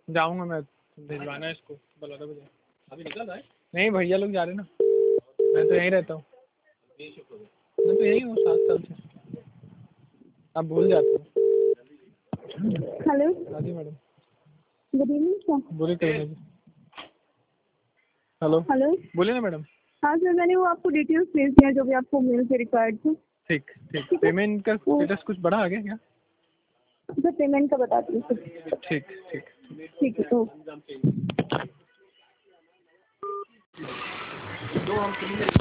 जाऊँगा मैं, भिजवाना है इसको, बुला दो मुझे। अभी निकल रहा है? नहीं, भैया लोग जा रहे हैं ना, मैं तो यहीं रहता हूँ। मैं तो यहीं हूँ 7 साल से। आप भूल जाते हो। हेलो। हाँ जी मैडम। Good evening sir. बोलिए कहीं जी। हेलो। हेलो। बोलिए ना मैडम। हाँ सर, मैंने वो आपको डिटेल्स भेज दिया जो भी आपको मेल से रिक्वायर्ड थे। ठीक ठीक। पेमेंट का स्टेटस कुछ बढ़ा आ गया क्या? सर पेमेंट का बता दीजिए। ठीक ठीक। ठीक है तो